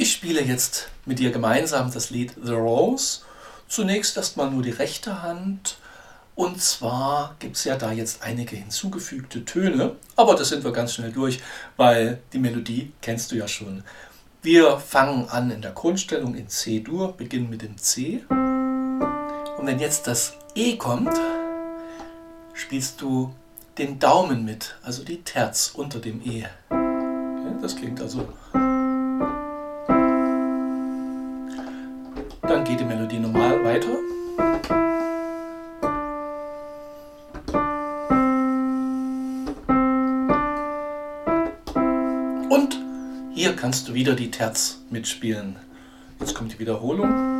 Ich spiele jetzt mit dir gemeinsam das Lied The Rose. Zunächst erstmal nur die rechte Hand. Und zwar gibt es ja da jetzt einige hinzugefügte Töne, aber das sind wir ganz schnell durch, weil die Melodie kennst du ja schon. Wir fangen an in der Grundstellung in C-Dur, beginnen mit dem C. Und wenn jetzt das E kommt, spielst du den Daumen mit, also die Terz unter dem E. Ja, das klingt also. Dann geht die Melodie normal weiter. Und hier kannst du wieder die Terz mitspielen. Jetzt kommt die Wiederholung.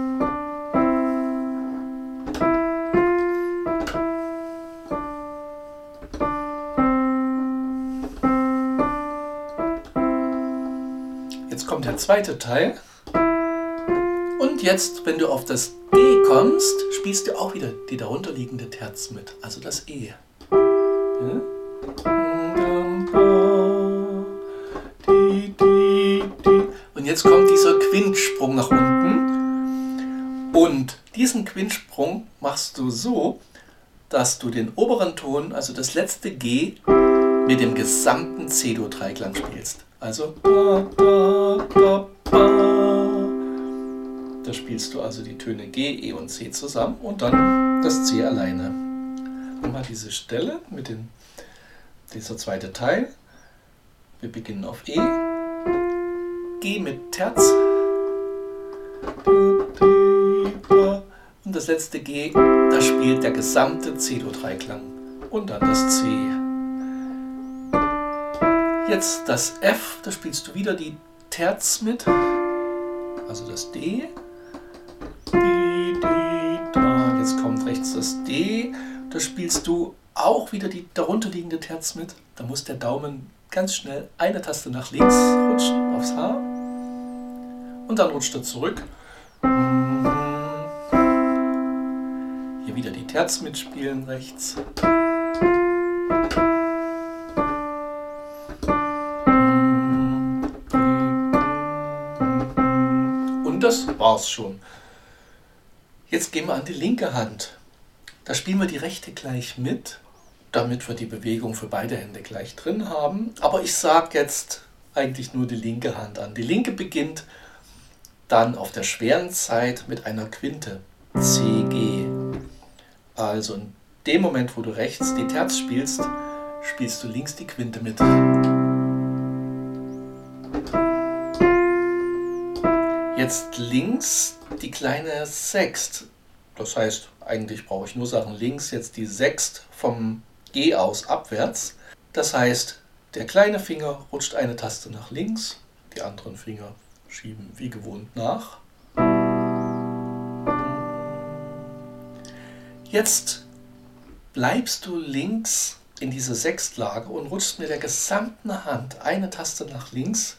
Jetzt kommt der zweite Teil. Und jetzt, wenn du auf das E kommst, spielst du auch wieder die darunterliegende Terz mit, also das E. Ja? Und jetzt kommt dieser Quintsprung nach unten. Und diesen Quintsprung machst du so, dass du den oberen Ton, also das letzte G, mit dem gesamten C-Dur-Dreiklang spielst. Also da spielst du also die Töne G, E und C zusammen und dann das C alleine. Nochmal diese Stelle mit dieser zweite Teil. Wir beginnen auf E, G mit Terz und das letzte G, da spielt der gesamte C-Dur-Dreiklang und dann das C. Jetzt das F, da spielst du wieder die Terz mit, also das D. Jetzt kommt rechts das D, da spielst du auch wieder die darunterliegende Terz mit. Da muss der Daumen ganz schnell eine Taste nach links rutschen, aufs H. Und dann rutscht er zurück. Hier wieder die Terz mitspielen rechts. Und das war's schon. Jetzt gehen wir an die linke Hand. Da spielen wir die rechte gleich mit, damit wir die Bewegung für beide Hände gleich drin haben. Aber ich sage jetzt eigentlich nur die linke Hand an. Die linke beginnt dann auf der schweren Zeit mit einer Quinte, C, G. Also in dem Moment, wo du rechts die Terz spielst, spielst du links die Quinte mit. Jetzt links die kleine Sext. Das heißt, eigentlich brauche ich nur sagen, links jetzt die Sext vom G aus abwärts. Das heißt, der kleine Finger rutscht eine Taste nach links, die anderen Finger schieben wie gewohnt nach. Jetzt bleibst du links in diese Sextlage und rutschst mit der gesamten Hand eine Taste nach links.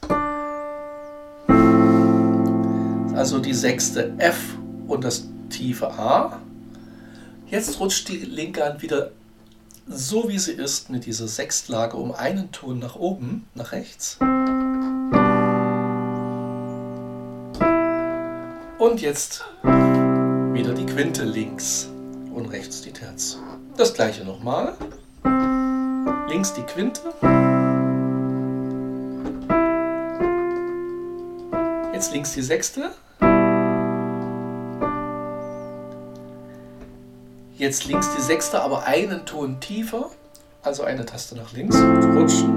Also die sechste F und das tiefe A. Jetzt rutscht die linke Hand wieder so wie sie ist mit dieser Sextlage um einen Ton nach oben, nach rechts. Und jetzt wieder die Quinte links und rechts die Terz. Das gleiche nochmal. Links die Quinte. Jetzt links die Sechste. Jetzt links die Sechste, aber einen Ton tiefer, also eine Taste nach links, rutschen.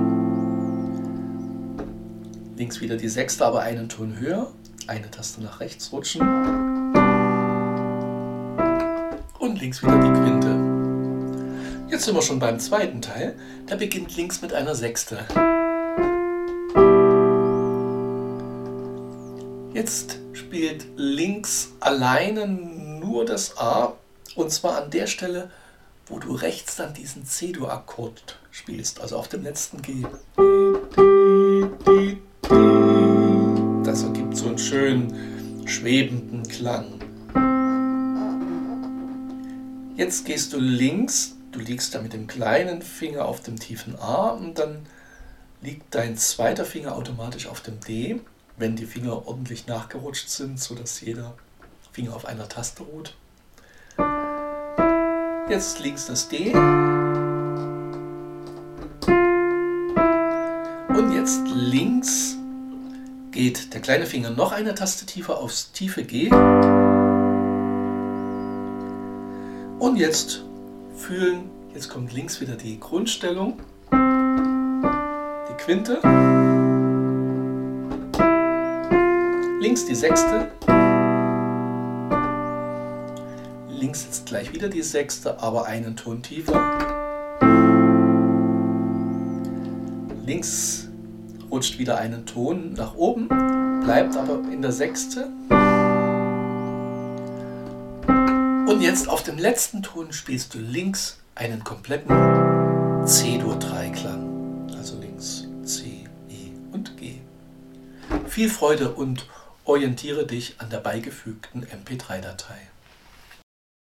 Links wieder die Sechste, aber einen Ton höher, eine Taste nach rechts, rutschen. Und links wieder die Quinte. Jetzt sind wir schon beim zweiten Teil, der beginnt links mit einer Sechste. Jetzt spielt links alleine nur das A. Und zwar an der Stelle, wo du rechts dann diesen C-Dur-Akkord spielst, also auf dem letzten G. Das ergibt so einen schönen, schwebenden Klang. Jetzt gehst du links, du liegst da mit dem kleinen Finger auf dem tiefen A und dann liegt dein zweiter Finger automatisch auf dem D wenn die Finger ordentlich nachgerutscht sind, sodass jeder Finger auf einer Taste ruht. Jetzt links das D. Und jetzt links geht der kleine Finger noch eine Taste tiefer aufs tiefe G. Und jetzt fühlen, jetzt kommt links wieder die Grundstellung, die Quinte, links die Sechste, links jetzt gleich wieder die Sechste, aber einen Ton tiefer. Links rutscht wieder einen Ton nach oben, bleibt aber in der Sechste. Und jetzt auf dem letzten Ton spielst du links einen kompletten C-Dur-Dreiklang. Also links C, E und G. Viel Freude und orientiere dich an der beigefügten MP3-Datei.